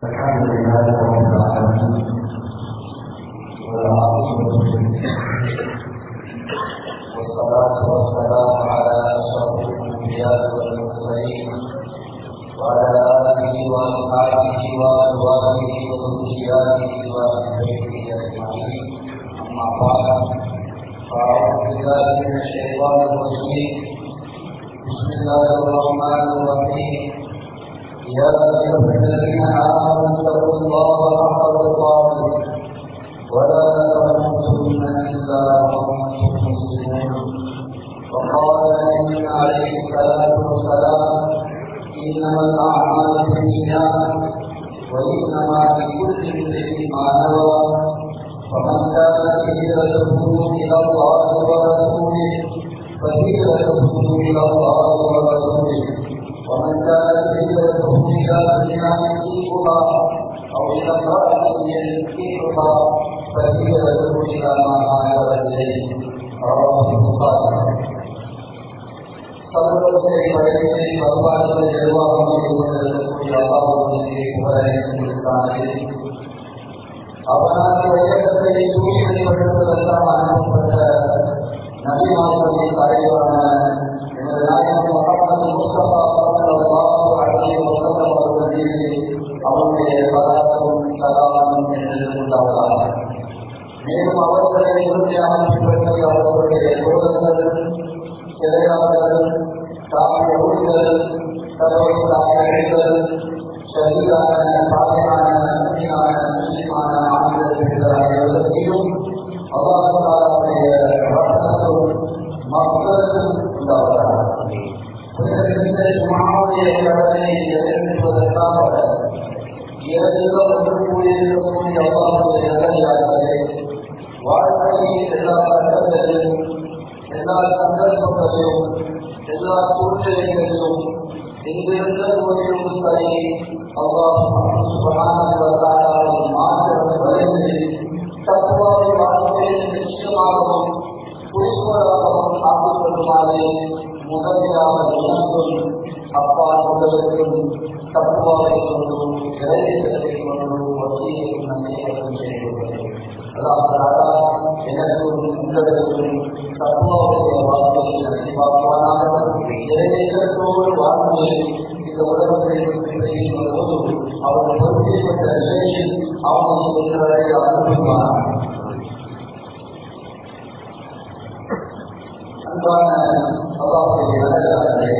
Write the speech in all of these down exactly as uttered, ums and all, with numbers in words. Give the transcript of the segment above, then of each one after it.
الحمد لله رب العالمين والعاقبة والصلاة والسلام على أشرف الأنبياء والمرسلين وعلى آله وأصحابه وأزواجه وذرياته وأهل بيته أجمعين أما بعد فأعوذ بالله من الشيطان الرجيم بسم الله الرحمن الرحيم يا أيها الذين آمنوا اتقوا الله حق تقاته ولا تموتن إلا وأنتم مسلمون وقال النبي عليه الصلاة والسلام إنما الأعمال بالنيات وإنما لكل امرئ ما نوى فمن كانت هجرته إلى الله ورسوله فهجرته إلى الله ورسوله ومن كانت هجرته إلى دنيا يصيبها أو إلى امرأة ينكحها فهجرته إلى ما هاجر إليه رواه البخاري. சகோதரத்தை படைத்து பகவான்களை நிர்வாகம் செய்வதற்குரிய அல்லாஹ்வுடைய புகழை அவனால் உலகத்தை தூய்மைப்படுத்துவதற்காக அனுப்பப்பட்ட நபிமார்களின் தலைவரான எனது நாயகம் முஹம்மது முஸ்தபா ஸல்லல்லாஹு அலைஹி வஸல்லம் அவர்கள் அவருடைய பராக்கும் சலாமும் என்று உண்டாவதாக. மேலும் அவர்களை உறுதியாக பின்பற்றி அவர்களுடைய தோழர்கள் சிலையாளர்கள் தாமியர்கள் சர்வதாயர்கள் ஷஹீதான சாலிஹான முஃமினான முஸ்லிமான ஆண்கள் அனைவருக்கும் அல்லாஹ் தஆலாவுடைய ரஹ்மத்தும் மக்ஃபிரத்தும் உண்டாவதாக. இந்த ஜும்ஆவுடைய கடமையை நிறைவேற்றுவதற்காக இரவில் ஒன்று கூடியிருக்கக்கூடிய அல்லாஹ்வுடைய நல்லடியார்களே, வாழ்க்கையின் எல்லா கட்டங்களிலும் எல்லா சந்தர்ப்பங்களிலும் எல்லா சூழ்நிலைகளிலும் எங்கிருந்த போதிலும் சரி அல்லாஹ் சுப்ஹானஹு வ தஆலாவின் மார்க்கத்தை வரைந்து தக்வாவை வாழ்க்கையில் நிச்சயமாகவும் குறிக்கோளாகவும் ஆக்கிக் கொள்ளுமாறு முதலியாக எனக்கும் அப்பால் உங்களுக்கும் தக்வாவை கொண்டும் இறையத்தை கொண்டும் வசியையும் நன்மையையும் செய்துள்ளது. அல்லாஹ் தஆலா எனக்கும் உங்களுக்கும் தக்வாவுடைய வாழ்க்கையை நசிவாக்குவானாக. இறையத்தோடு வாழ்ந்து இந்த உலகத்தை செய்யும் போது அவர்கள் பொறுப்பேற்பட்ட நிலையில் அவர்களை அனுப்புவானாக. அன்பான அல்லாஹ்வுடைய நல்லடியார்களே,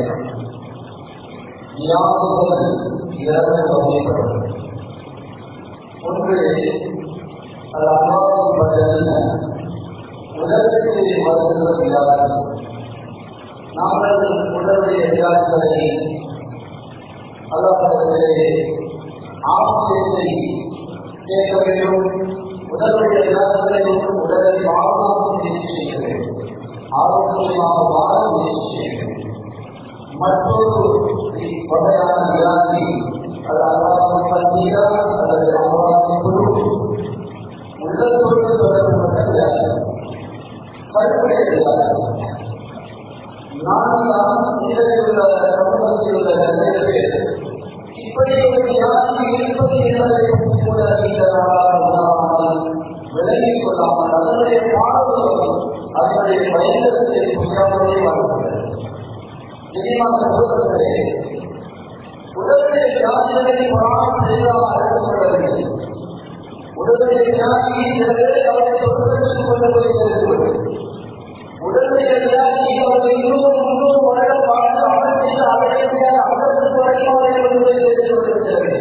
நியாமங்கள் இரண்டு வகைப்படும். ஒன்று அது அல்லாஹ்வின் பட்டன உலகத்திலே வருகிற வியாதி. நாங்கள் உடலுடைய வியாதிகளை அல்லாஹ்விடத்திலே ஆசிரியத்தை கேட்க வேண்டும். உடலுடைய வியாதிகளை உடலை வாழ்வாக முயற்சி செய்ய வேண்டும். ஆரோக்கியமாக வாழ முயற்சி செய்ய வேண்டும். மற்றொரு வகையான வியாதி அது அல்லாஹ்வின் பத்தியா அல்லது அல்லாஹ்வின் குரு உள்ளத்தோடு தொடர்புடைய வியாதி, கருப்புடைய வியாதி. நான்காம் நிலையில் உள்ள சமூகத்தில் உள்ள நிறைய பேர் இப்படி ஒரு வியாதி இருப்பது என்பதை கூட நீங்களால் விலகிக் கொள்ளாமல் அதனுடைய பார்வையை அதனுடைய பயங்கரத்தை புரியாமலே வாழ்கிறது. இனிமான சகோதரர்களே, உடலுடைய வியாதிகளை புராணம் செய்யாமல் அழைக்கப்படவில்லை. உடலுடைய வியாதியை நிறைவேற அவரை சொல்வதற்கு கொண்டு போய் செல்வது. உடலுடைய வியாதியை அவர்கள் இருபது முன்னூறு வருடம் வாழ்ந்து அவர் செய்த அவர்களுடைய அந்தஸ்து குறையும் அவரை கொண்டு போய் சேர்த்து கொண்டிருக்கிறது.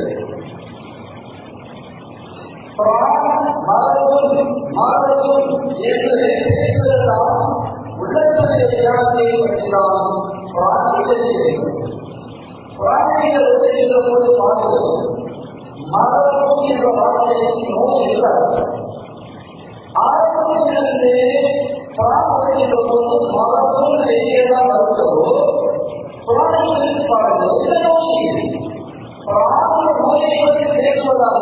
மாறவும் மாறவும் என்று பேசுவதெல்லாம் உள்ளத்துடைய வியாதியை பற்றிதான் பிராணிகள் உதவிகிற போது பார்க்கிறது. மரணம் என்ற வார்த்தைக்கு நோய் இருக்காது. ஆரம்பத்திலிருந்து பிராணிகின்ற போது மரணம் எங்கேதான் வருகிறதோ பிராணிகளுக்கு பாருங்கள் இந்த நோய் பிராண நோயை பற்றி பேசுவதாக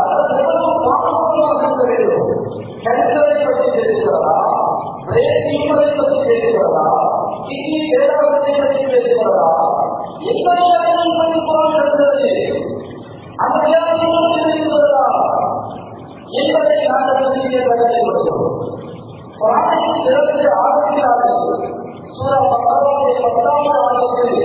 இருக்க வேண்டும். கேன்சரை பற்றி பேசுகிறதா, பிரேக் டியூமரை பற்றி பேசுகிறதா, கிட்னி பேராவத்தை பற்றி பேசுகிறதா, எத்தனை பற்றி குரான் எழுதுகிறது. அந்த வியாதிகள் இருக்கிறதா என்பதை நாங்கள் கருத்தில் கொள்கிறோம். சிறந்த ஆரோக்கியாளர் சூரா பத்தாவுடைய பத்தாவது ஆலயத்தில்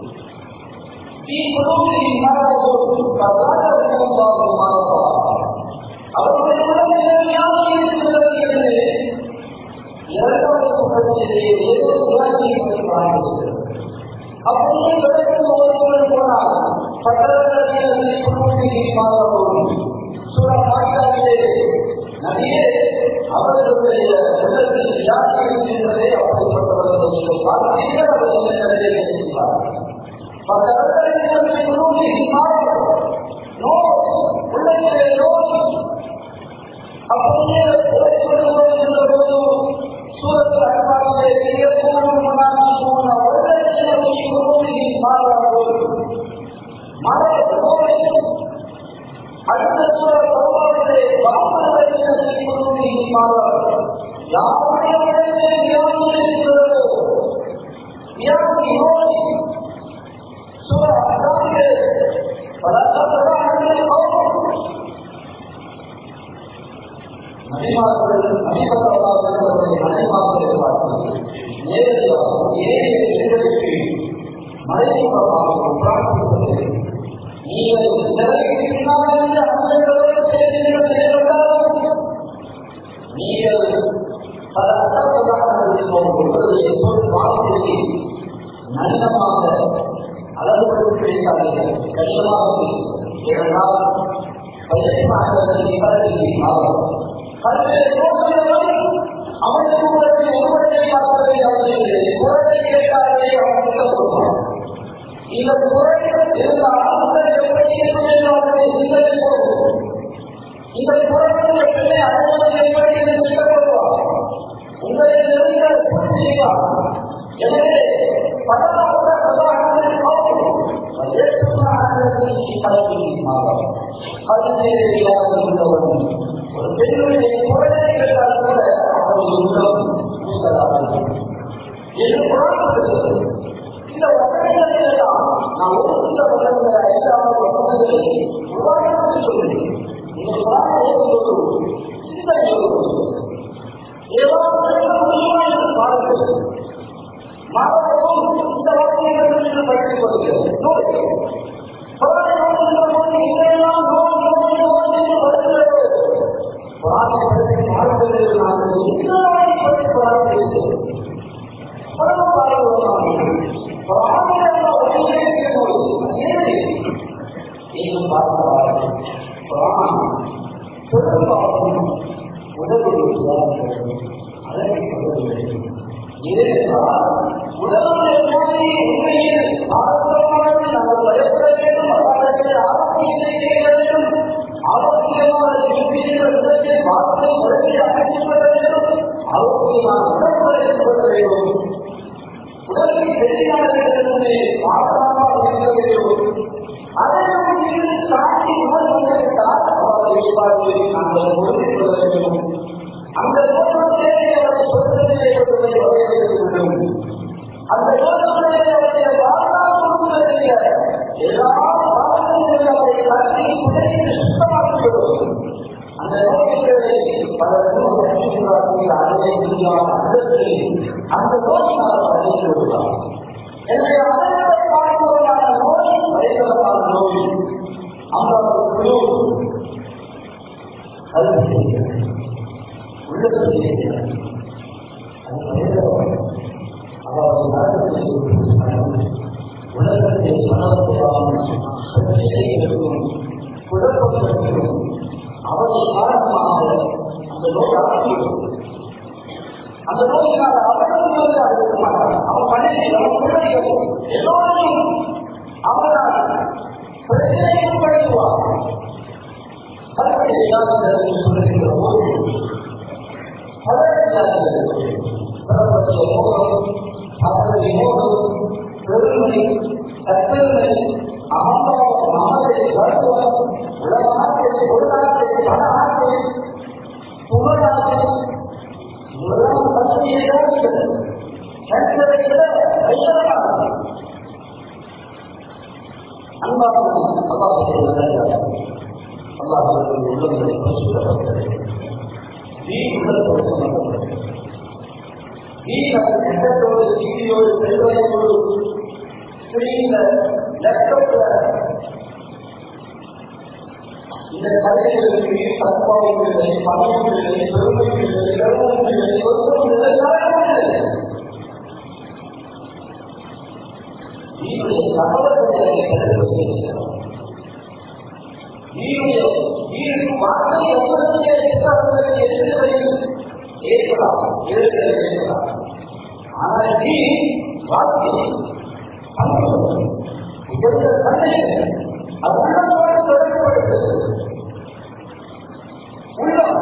அவர்களுடைய இரண்டாவது சுற்றத்திலேயே ஏதோ வியாதியை பாருங்கள். அப்படியே விளக்கும் ஓய்வுகள் போனால் பட்டணத்தில் சூரா மாட்டாவிலே நிறைய அவர்களுடைய உள்ளத்தில் வியாதி இருக்கின்றதே அப்படிப்பட்டவர்கள் நீங்கள் பார்த்தீர்கள். அவர்கள் நிறைய செய்வார்கள். உள்ளத்திலே நோய் அப்படியே சூரத்தில் அன்பாகிலே அடுத்த சூழல் பருவாவிலே யாருடைய வியாதி இருக்கிறதோ வியாதி நோய் சூழல் பல நபிமார்கள் நபிசல்லாஹு மனைமார்கள் பார்த்து நேரடியாக ஏழு இடங்களுக்கு மறைமுகமாக பிரார்த்திப்பது நீங்கள் நிலைக்கு பின்னால் அந்தங்களோடு பேசுகிறீர்கள் என்றாலும் நீங்கள் பல அர்த்தப்பதான சொல் வார்த்தையை நளினமாக அளவுக்கு கிடைக்காதீர்கள். கடினமாக ஏனென்றால் அவனுக்கு ஒருவரை பார்ப்பதை அவர்கள் குரலை கேட்டாலே அவன் சொல்வான். இந்த குரல் இருந்தால் அவர்கள் எப்படி இருக்கும் என்று அவர்களை சிந்தனை போடுவோம். இந்த குரலுடைய பிள்ளை அனுமதி எப்படி என்று திட்டப்படுவார். உங்களை நெருங்கள் புரிஞ்சுகிறார். எனவே படமாக ஒரு பெண்ணுடைய குரலை கேட்டால் கூட அவர்கள் உள்ளம் பூசலாகும் என்று புறப்படுகிறது. இந்த வசனங்களெல்லாம் நான் ஒரு சில வசனங்களை ஐந்தாவது வசனங்களை உதாரணமாக சொல்கிறேன். நீங்கள் பார்க்கும்போது சிந்தனை ஏதாவது பாருங்கள். மாணவர்களும் இந்த வார்த்தைகள் படித்துக் கொள்கிறது. உடலுடைய நோயை உண்மையில் ஆரோக்கியமாக நாங்கள் பயப்பட வேண்டும். அதற்கு ஆரோக்கியத்தை செய்ய வேண்டும். ஆரோக்கியமான விதத்தில் வார்த்தை உடலில் அழைக்கப்பட வேண்டும். ஆரோக்கியமான உடற்பட ஏற்பட வேண்டும். உடலில் வெளியானதிலிருந்து பாதுகாப்பாக இருக்க வேண்டும். அதற்கு இருந்து தாண்டி உணர்வுகளால் அவர்கள் ஏற்பாடு நாங்கள் பொருள் கொள்ள வேண்டும். அந்த நோக்கத்தை அவரை சொந்தத்திலே வேண்டும். அந்த யோசனையை அவருடைய வாழ்நாள் கொடுப்பதில்லை. எல்லா வாழ்க்கையும் அவரை கட்டி உடலில் சுத்தமாக்குகிறோம். அந்த நோய்களை பல நோய்கள் அதை அந்த நோயினால் அடைந்து விடுவார். எனவே அதனை பார்ப்பதற்கான நோய் வயதான நோய் அந்த குழு கல்வி உள்ளத்தில் உலகத்தை மனத்தையும் குழப்பங்களும் அவரை காரணமாக அந்த நோய் ஆகிவிடும். அந்த நோயினால் அவர்கள் அறிவிக்க மாட்டார். அவன் மனைவி அவன் குழந்தைகள் எல்லோரையும் அவனால் பிரச்சனையும் படுத்துவார். அதற்கு எல்லாரும் சொல்லுகின்ற போது அதனுடைய மோகம் பெருமை சட்டமை அகம்பாவம் மனதை வருவம் உலகாசை பொருளாசை பண ஆசை புகழாசை உலகம் பற்றிய யோசிகள் என்பதை விட ஐயமானது அன்பாக அல்லாஹ்வின் உள்ளங்களை பரிசுத்தப்படுத்துகிறது. தீன் உள்ளத்தோடு சம்பந்தப்பட்டது. தீன் அது நெட்டத்தோடு சீடியோடு பெருமையோடு ஸ்கிரீன்ல லேப்டாப்ல இந்த கதைகளுக்கு தற்பாவங்களை பணங்களை பெருமைகளை இடங்களை சொந்தங்களை நீருடைய தகவல்களை நீருடைய நீருக்கு வார்த்தை எவ்வளவு ஏற்கலாம் ஏற்கலாம். ஆனால் நீ வார்த்தை உயர்ந்த தன்மை அது உள்ளத்தோடு தொடர்புபடுகிறது. உள்ளம்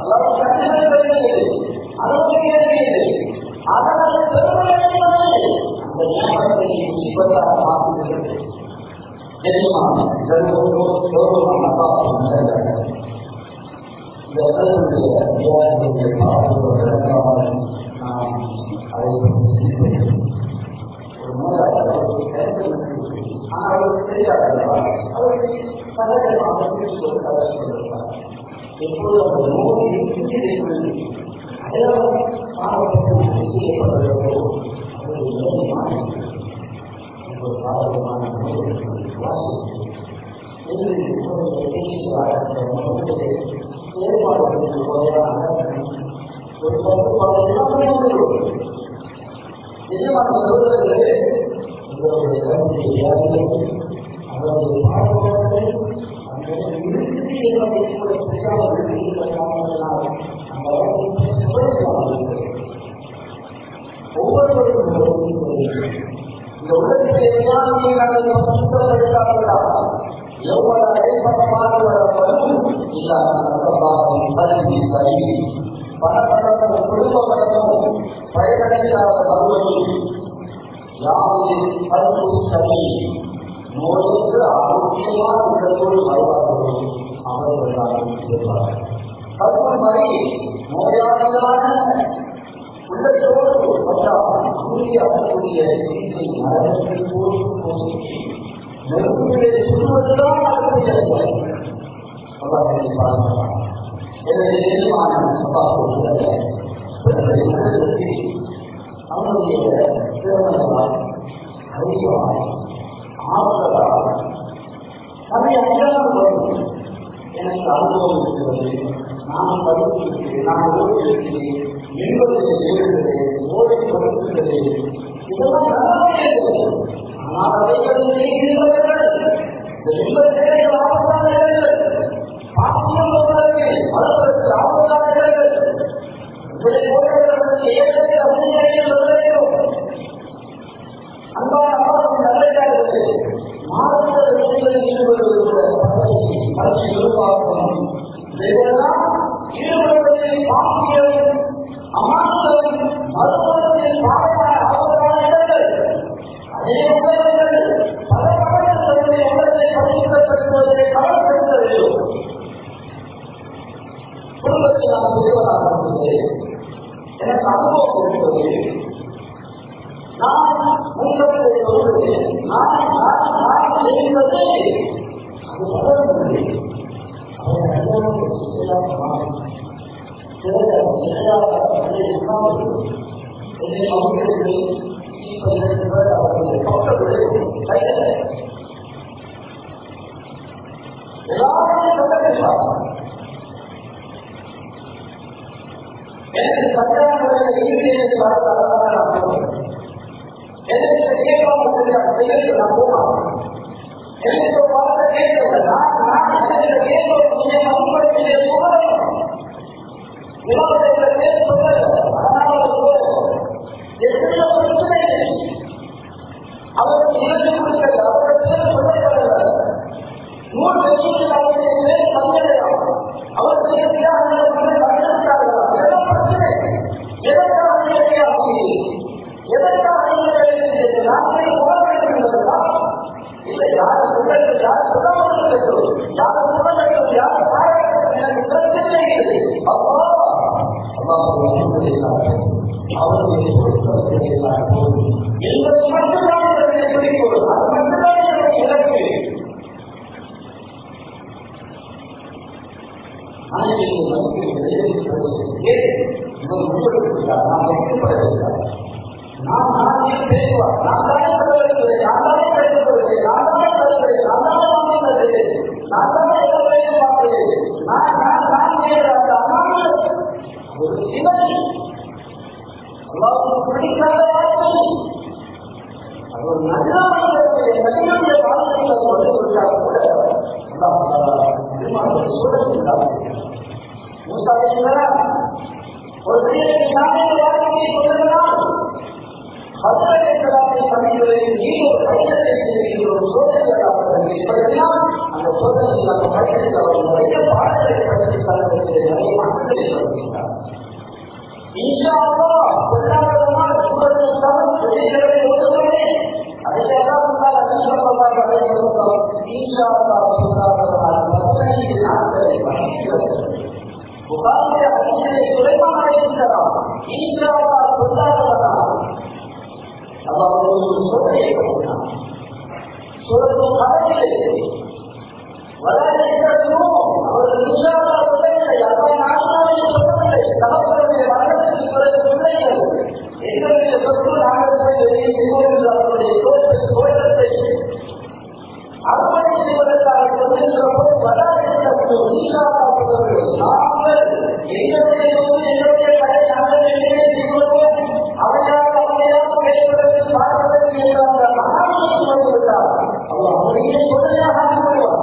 அதனால் பெருமை நிச்சயமாக இந்த இடத்தினுடைய விவாதத்தை பார்ப்பதற்காக நாம் அதை ஒரு மூதாதையர் ஆனால் அவருக்கு தெரியாது அவருக்கு சகஜமாக சொல்லியிருப்பார். எப்போது அந்த நோய் அடையாளம் செய்யப்படுகிறதோ ஒரு பாதகமான செயல்பாடுகளின் முறையான ஒரு கட்டுப்பாடு நிஜமாக சொல்வதற்கு உங்களுடைய கருத்தை வியாதிகளை அதனுடைய பாடல்களை அந்த இறுதியை கூட செய்யாமல் இருக்கிறார்கள். ஒவ்வொருவருக்கும் இந்த உலகத்தை விஞ்ஞானியை நாங்கள் சுத்தப்படுத்தாவிட்டால் எவ்வளவு அடைப்பட்டமாக வரப்படும் இல்லாத சரி பணப்படமும் குடும்ப படமும் பயனடையாத பருவம் யாரும் பருப்பு சரி நோய்க்கு ஆரோக்கியமான உடலோடு வருவார்கள் அவர்கள் செய்வார்கள். பருவம் வரை நோயாளிகளான உள்ளத்தோடு கூடிய அவர்களுடைய சிகிச்சை நலன்கள் போது நெருப்புகளை சொல்வதுதான் அவர்களுடைய பார்க்கலாம். எனவே நிர்மாண சபாவுடைய அவனுடைய திறமைகளால் அறிவால் ஆற்றலால் அதை அஞ்சாமல் வரும். எனக்கு அனுபவம் இருக்கிறது, நான் படித்திருக்கிறேன், நான் ஓடியிருக்கிறேன் என்பதை இருக்கிறது, ஓடி கொடுக்கிறது, இதெல்லாம் நல்லாவே இருக்கிறது. ஆனால் அவைகளிலே இருந்தவர்கள் இந்த எண்பத்தேழை ஆபத்தான நிலைகள் பாக்கியம் வருவதற்கு மறுவதற்கு ஆபத்தான நிலைகள் இதை போன்றவர்களுக்கு ஏற்கனவே அபிநயம் சொல்ல வேண்டும். அன்பான அவர்கள் நல்லது மாறுபட்ட விஷயங்களில் ஈடுபடுவதற்கு பதவி உருவாக்கும் இதெல்லாம் ஈடுபடுவதில் பாக்கியம் அமாந்தம் மறுபுறத்தில் பாடமான ஆபத்தான இடங்கள் அதே உணர்வுகள் பல மகன்கள் தன்னுடைய உள்ளத்தை பரிசுத்தப்படுத்துவதை கவனப்படுத்த வேண்டும். குடும்பத்தில் நான் பெரியவராக இருந்தது எனக்கு அனுபவம் இருக்கிறது. நான் உங்களுக்கு சொல்வது நான் நான் நான் செய்வது அது வளர்ந்தது. எனக்கு சத்தியான எனக்கு கேட்க நான் போனேன். எனக்கு பார்த்த கேட்கல நான் நான் கேட்க மதிப்படுத்தி போகணும். விவாதத்தில் பேசுவது எத்தனையோ பிரச்சனை அவருக்கு இறந்து கொடுக்கல, அவருக்கு சொல்லப்படல. நூறு லட்சத்தில் அவருடைய சந்தேகம் அவருக்கு இதெல்லாம் பிரச்சனை. எதற்காக எதற்காக நாட்டை உணர்வதா இல்லை யார் சொல்றது யார் சொல்ல யார் சொல்ல யார் எனக்கு பிரச்சனை அப்பா அவருடைய என்பது மட்டும்தான் பிடிக்கும். அது மட்டும்தான் என்னுடைய இலக்கு. நான் நானே பேசுவார் நான் தானே சொல்லுகிறேன் நான் தானே பேசுகிறேன் நான் தானே சொல்லுகிறேன் நான் தானே சொல்லுகிறேன் நான் தானே எல்லாத்தையும் பார்க்கிறேன் நான் நான் நான் செய்யறாங்க ஒரு சிவன் அல்லாஹ்வுக்கு பிடிக்காத வார்த்தை அது ஒரு நல்ல மனிதனுடைய நபியுடைய வார்த்தைகளை கொண்டு வந்தால் கூட அல்லாஹ் சூழல் மூசா அலைஹிஸ்ஸலாம் ஒரு பெரிய நாமே வார்த்தையை சொல்லுகிறார். ஹஜ்ரத் சமயங்களில் நீ ஒரு கடிதத்தை செய்கிற ஒரு சோதனை இப்படியெல்லாம் அந்த சோதனையில் அந்த படிப்பில் அவர் நிறைய பாடங்களை படித்து தரக்கூடிய நிறைய மக்கள் வருகின்றார். இன்ஷா அல்லாஹ் பொருளாதாரமான சூழல் வெளிகளை ஒதுக்கவே அதையெல்லாம் அதிகமாக ஈஷா சொல்லாதவர்கள் பதினைந்து நாட்களை வணங்குகிறது. புகாரிய அதிகளை குறைவாக இருக்கிறார். ஈஷா சொல்லாதவர்கள் அதாவது சோதனை கொடுத்தார். சோதனை கடலில் வரவேற்கிறதும் அவர்கள் ஈஷாவா சொல்லவில்லை. அப்படி நாட்களை சொல்லவில்லை. தகவலுடைய மரணத்துக்கு பிறகு பிள்ளைகள் எங்களுடைய சொத்து நாடுகளை அவருடைய தோட்டத்தை அர்ப்பணி செய்வதற்காக சொல்கின்ற போது வரவேற்கிறதும் ஈஷாவா சொல்லவில்லை. நாங்கள் எங்களுடைய எங்களுடைய கடை நாங்கள் எங்கே செய்வோம் அவர்களால் அவர்களாக பேசுவதற்கு பார்ப்பதற்கு என்ற மகாநிலை சொல்லிவிட்டார். அவர் அவரையே சோதனையாக ஆகிவிடுவார்.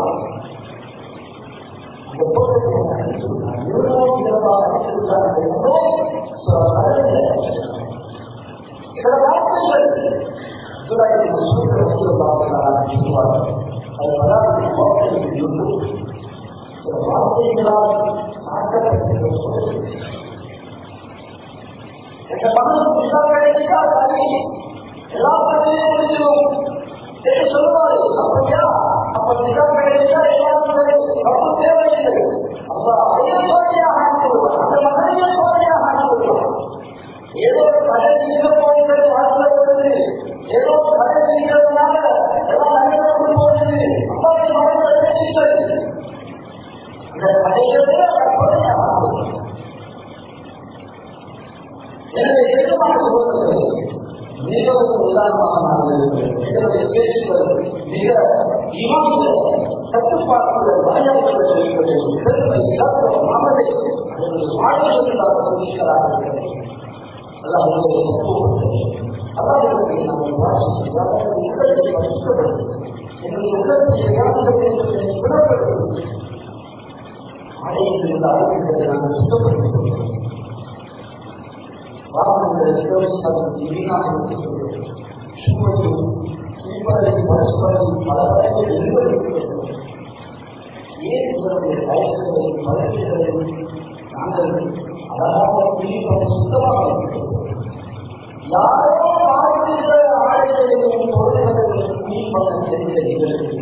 எல்லா பற்றியும் சொல்லுவாரு அப்படியா அப்ப நிகழ் கிடைச்சா எல்லாரும் தேவையில்லை. அப்ப அதையே சோதனையாக ஆகிவிடுவார். அந்த மகனையே சோதனையாக ஆகிவிடுவார். ஏதோ கடை நீங்க போகிறது வாழ்க்கை ஏதோ கடை நீங்கிறதுனால எல்லாம் நடைபெற்று போகிறது. அப்படி மகன்கள் இந்த கடைகளே சோதனையாக ஆகும். எனவே எதிர்மான சோதனை மிகவும் உதாரணமாக நாங்கள் பேசுவது மிக இமாந்த கட்டுப்பாட்டுடன் வாயாளர்கள் சொல்லிக்கொண்டே பெருமை இழந்த மாமலை வாழ்க்கையாக சொல்லிக்கிறார்கள். அதான் அவர்களுக்கு நாங்கள் வாசிக்கிறார்கள். உள்ளத்தை கஷ்டப்படுது எங்களுடைய உள்ளத்தை விடப்படுது. ஆலயத்தில் உள்ள ஆரோக்கியத்தை நாங்கள் சுத்தப்படுத்துகிறோம். வாகனங்களை விவசாயத்திற்கு வீணாக இருக்கிறது. சுமதியும் சீப்பரையும் பரஸ்பரையும் பல வகைகள் நிர்வகிக்கிறது. ஏன் இதனுடைய வயசுகளையும் வளர்ச்சிகளையும் நாங்கள் அழகாக பிரிப்பதை சுத்தமாக இருக்கிறோம். யாரோ பார்க்கின்ற ஆடைகளையும் பொருள்களையும் பிரிப்பதை தெரிந்த நிகழ்ச்சி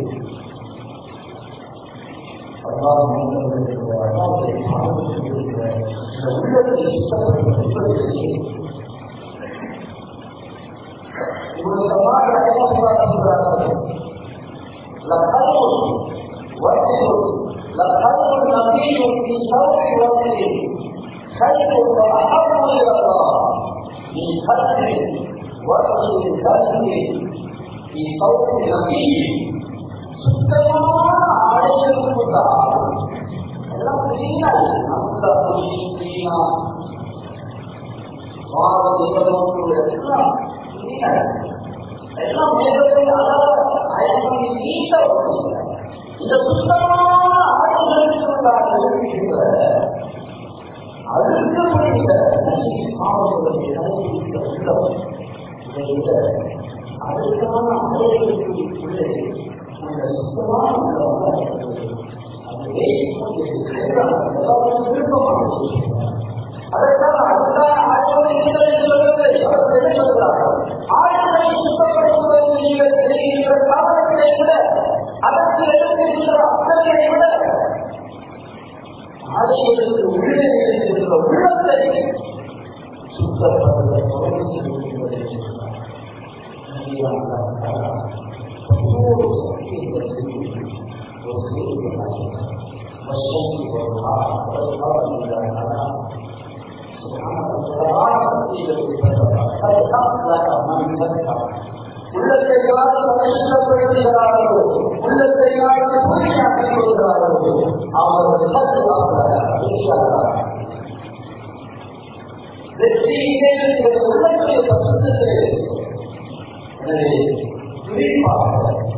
சுத்தமான ஆடைகளுக்கு எல்லாம் கிளீனா அந்த கிளீனா எல்லாம் கிளீனா எல்லாம் மேகத்தில் அழகாக நீட்டா இந்த சுத்தமான ஆடைகளுக்கு அழுக்க முடிந்த அழுக்கான ஆடைகளுக்கு அந்த சுத்தமான அதற்காக அடுத்த ஆய்வுகளை சொல்கிறார்கள். ஆய்வுகளை சுத்தப்படுத்துவது நீங்கள் செய்கின்ற காரணத்தை விட அதற்கு எடுக்கின்ற அக்கறையை விட ஆடைகளுக்கு உள்ளே இருக்கின்ற உள்ளத்தை சுத்தப்படுத்த தொடர்பு செய்கின்றது. உள்ளத்தை யாரும் கஷ்டப்படுகிறார்களோ உள்ளத்தை யாரும் பூமியாக்கிக் கொள்கிறார்களோ அவர்கள் உள்ளத்தை பசுத்தது. எனவே குறிப்பாக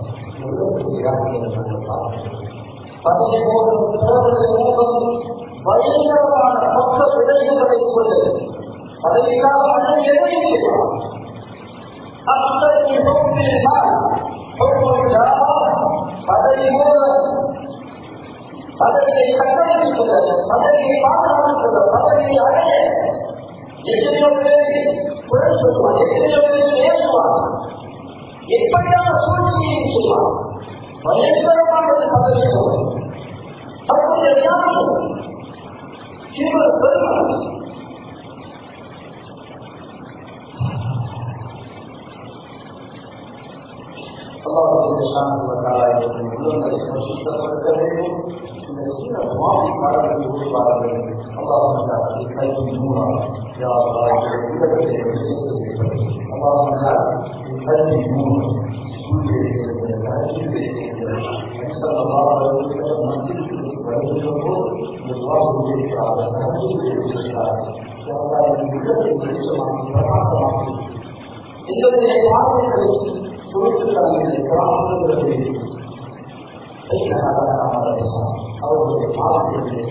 பயங்கரமான மொத்த விடயங்களை கொண்டது. பதவிக்காக மனிதன் எதையும் செய்வான். பதவி மூலம் பதவியை கட்டமைப்புள்ள பதவியை பாதுகாப்புள்ள பதவியை அடைய எத்தனையோ பேரை குறை சொல்வான், எத்தனையோ பேரை பேசுவான், எப்படியான சூழ்நிலையை செய்வான். பயங்கரமானது பதவியும் தன்னுடைய ஞானம் இவர் பெருமை அல்லாஹ்வுடைய சாந்திவத்தால் உள்ளங்களை சுத்தப்படுத்த வேண்டும். இந்த சில மாறி பாடல்களை உருவாக வேண்டும். அல்லாஹ் கல்வி மூலம் உள்ளத்தை அல்லாஹ் கல்வி மூலம் அவருடைய பாவங்களை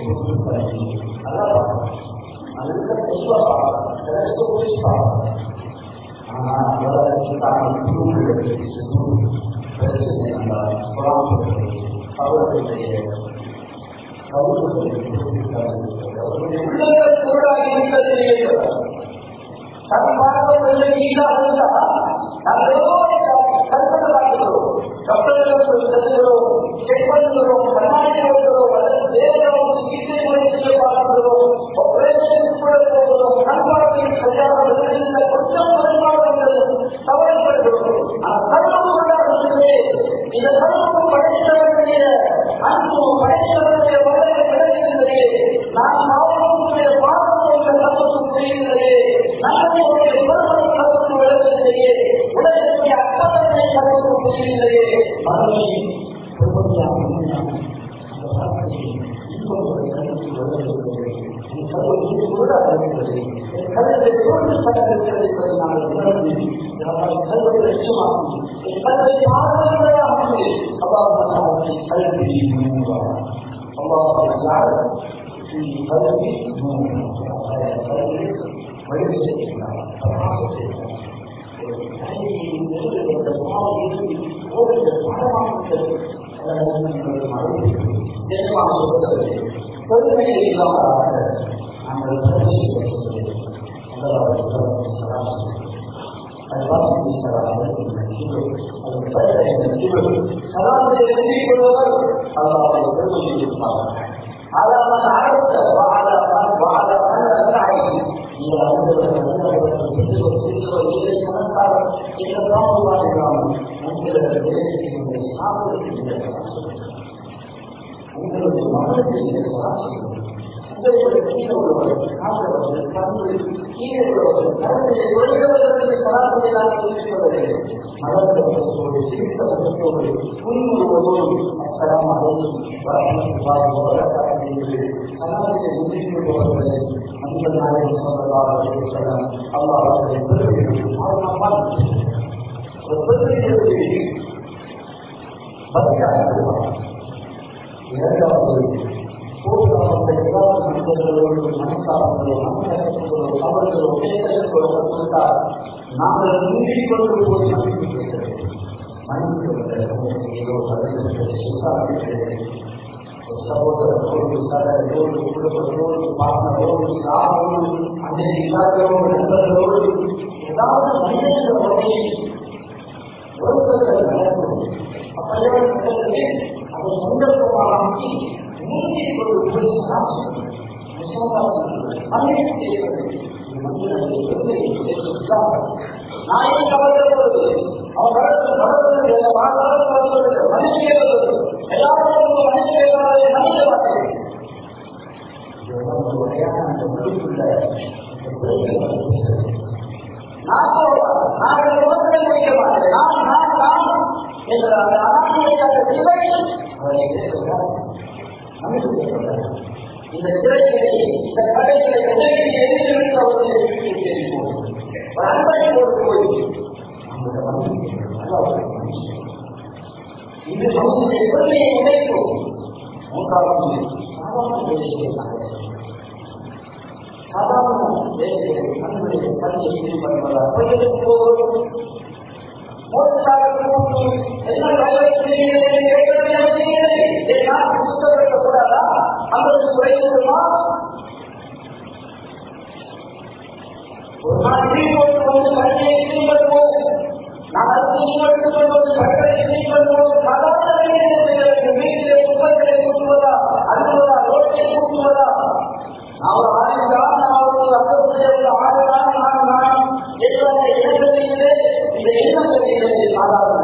நாங்கள் தூய்மைப்படுத்திக் கொள்வது கட்டளை தூய்மைப்படுத்துவோம் சாதாரண வீட்டிலே குப்பைகளை கூட்டுவதா அழுவதா ரோட்டை கூட்டுவதா அவர் ஆணையதான் அவர்கள் அக்கறைய ஆடுதான் நான் நான் என்ற இடங்களிலே இந்த எண்ணங்களிலே சாதாரண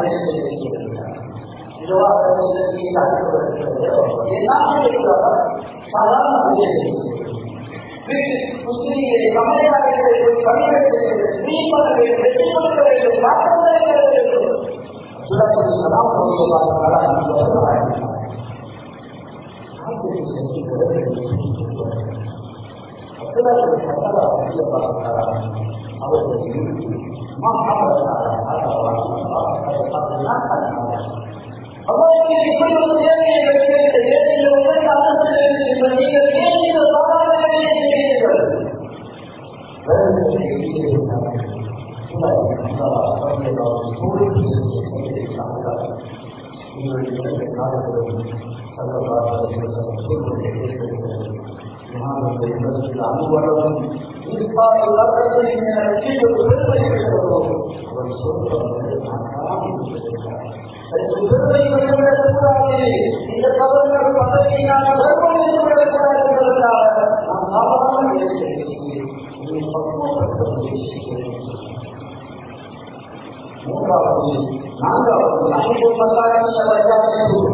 அவர்களுக்கு இப்படி ஒரு தேவையை நீங்கள் கேள்வி சாதாரண செய்கிறீர்கள். அனுபவம் இந்த தவறுகள் பதவியினால் விடக்கூடாது என்பதற்காக நாம் சாதாரண மூன்றாவது நான்காவது ஐந்து பத்தாயிரம்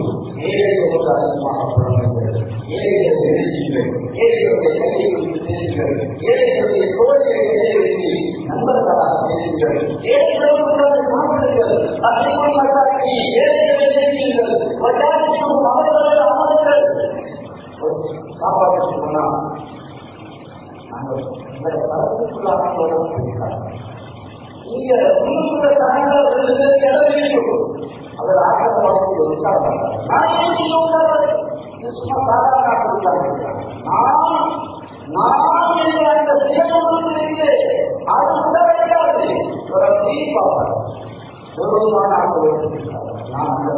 ஏழைகளுடைய எழுச்சிகள் ஏழைகளுடைய கைகளுக்கு தெரியுங்கள் ஏழைகளுடைய தோழிகளை நண்பர்களாக தெரியுங்கள் ஏழைகளுடைய மாணவர்கள் அதையும் மட்டாக்கி ஏழைகளை தெரியுங்கள் வஜாரிக்கும் அவர்கள் அமர்கள் சாப்பாடு சொன்னால் நாங்கள் இந்த தரத்துக்குள்ளாக நீங்க முன்னுக்குள்ள தரங்கள் இடம் அவர் ஆக்கிரமத்தில் உட்கார்ந்தார் அந்த சேவத்திலிருந்து அது விட வைக்காது ஒரு தீர்ப்பாளர் ஒருவருமான நான் அந்த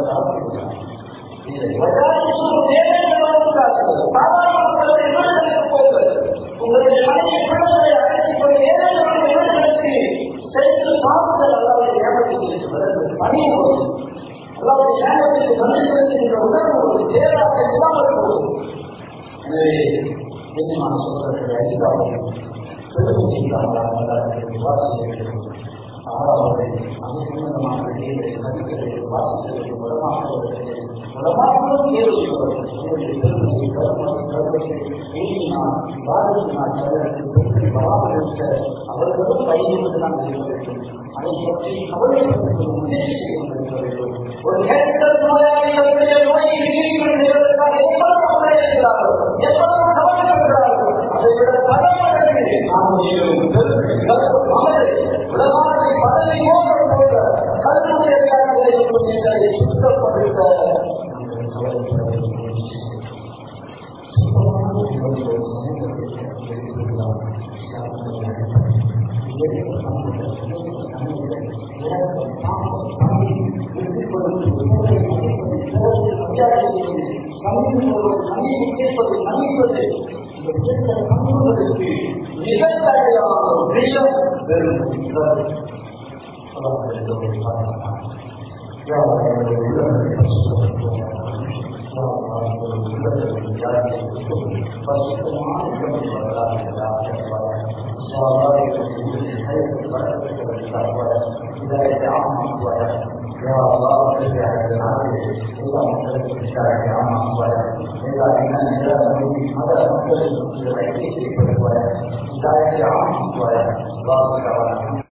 உங்களுடைய மனைவி குழந்தைகளை அழைத்துக் கொண்டு ஏழைகளுடைய வீடுகளுக்கு சென்று சாப்பிடுதல் அல்லாத ஏமாற்றி பணியும் அல்லாவுடைய ஞானத்திற்கு நன்றி செலுத்துகின்ற உணர்வு ஒரு தேவையாக இல்லாமல் போகும். எனவே நான் சொல்றதை அடிக்காமல் ஆறாவது அது சம்பந்தமான மதிக்கிறது வாசிக்கிறது உடமாக்குவது உடமாகவும் அவர்களும் பயன்படுத்த நாம் செய்ய வேண்டும். அதை பற்றி அவர்களுக்கு முன்னேறி செய்ய வேண்டும். ஒரு கேட்டல் நோயாளிகளுடைய நோயை நீடிப்பதற்காக எவ்வளவு முறையிடுகிறார்கள், எவ்வளவு கவலைப்படுகிறார்கள், அதை விட பல மடங்கு நாம் உலகத்தை பதவி மோசம் போன்ற கல்வியை சுத்தப்படுத்த கேட்பது மன்னிப்பது சமூகத்திற்கு நிகழ்ச்சியாக பிரியம் பெறும் يا الله ارجع للعبد الى مختلف الشارع عما قال اذا كان الى هذا مختلف في غيره في كل وقت لا يعلم ولا